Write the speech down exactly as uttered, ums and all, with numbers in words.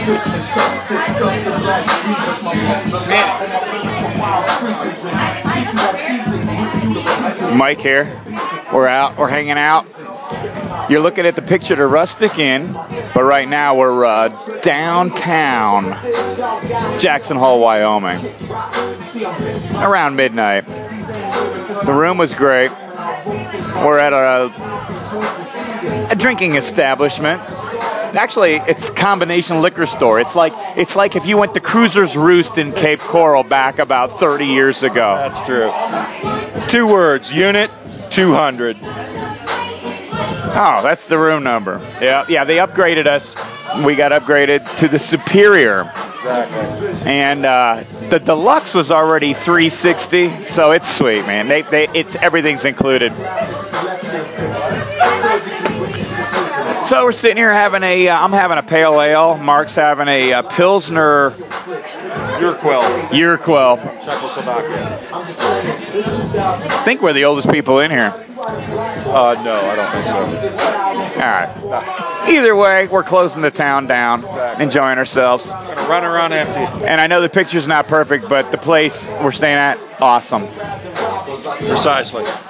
Mike here. We're out. We're hanging out. You're looking at the picture to Rustic Inn, but right now we're uh, downtown Jackson Hole, Wyoming. Around midnight. The room was great. We're at a, a drinking establishment. Actually, it's a combination liquor store. It's like it's like if you went to Cruiser's Roost in Cape Coral back about thirty years ago. That's true. Two words, unit two hundred. Oh, that's the room number. Yeah, yeah, they upgraded us. We got upgraded to the Superior. Exactly. And uh, the Deluxe was already three sixty, so it's sweet, man. They, they, it's everything's included. So we're sitting here having a. Uh, I'm having a pale ale. Mark's having a uh, Pilsner. Urquell. Urquell. Czechoslovakia. I think we're the oldest people in here. Uh, no, I don't think so. All right. Either way, we're closing the town down, Exactly. enjoying ourselves. Gonna run around empty. And I know the picture's not perfect, but the place we're staying at, awesome. Precisely.